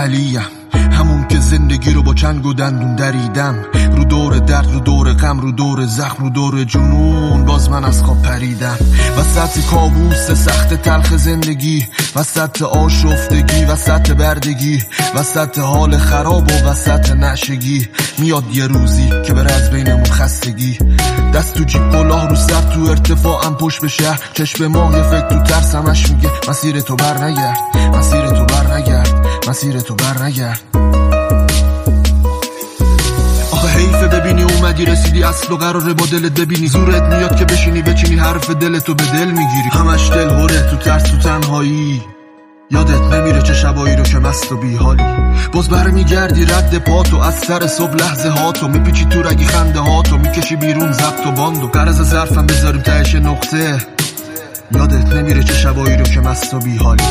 علیم، همون که زندگی رو با چنگ و دندون دریدم، رو دور درد، رو دور غم، رو دور زخم، رو دور جنون باز من از خواب پریدم. وسط کابوس سخت تلخ زندگی، وسط آشفتگی، وسط بردگی، وسط حال خراب و وسط نشگی، میاد یه روزی که بره از بینمون خستگی. دست تو جیب، کلاه رو سر، تو ارتفاعم پشت به شهر، چشم ماه یه فکر تو ترسمش میگه مسیر تو بر نگرد، مسیر تو بر نگرد، مسیر تو بر نگرد. آخه حیفه ببینی اومدی رسیدی اصل و قراره با دلت ببینی، زورت میاد که بشینی بچینی حرف دلتو به دل میگیری، همش دل هوره تو ترس تو تنهایی، یادت نمیره چه شبایی رو که مست و بیحالی. باز برمیگردی رد پاتو از سر صبح لحظه هاتو، میپیچی تو رگی خنده هاتو، میکشی بیرون ضبط و باندو، قرض ظرفم بذاریم تهش نقطه، یادت نمیره چه شبایی رو که مست و بیحالی.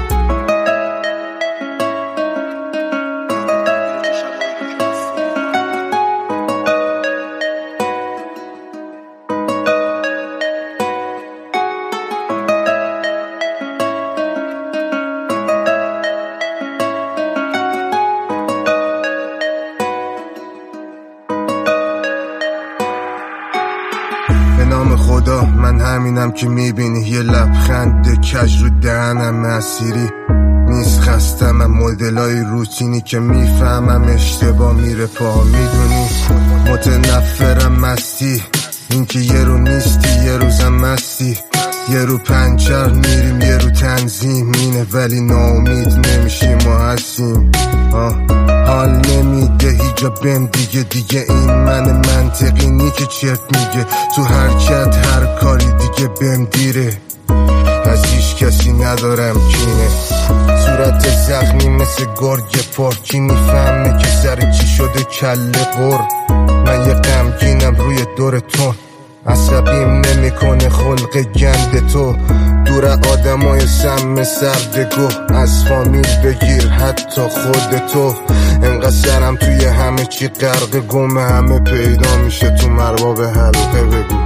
به نام خدا من همینم که میبینی، یه لبخند کج رو دهنم مسیری نیست، خستم مدلای روتینی که میفهمم اشتباه میره پا، میدونی متنفرم مستی، این که یه رو نیستی یه روزم مستی، یه رو پنچر میریم یه رو تنظیم اینه، ولی ناامید نمیشیم و هستیم. حال نمیده هیجا بهم دیگه این من منطقی نی که چرت میگه، تو حرکت هر کاری دیگه بهم دیره، از هیچ کسی ندارم کینه، صورت زخمی مثل گرگ پارکی، میفهمه که سر چی شده کله قر، من یه غمگینم روی دور تو، عصبیم نمیکنه خلق گند تو، دور آدمای سم سردگو، از فامیل بگیر حتی خودتو، انقدر سرم توی همه چی غرق گمه، همه پیدا میشه تو مرباب حلقه، بگو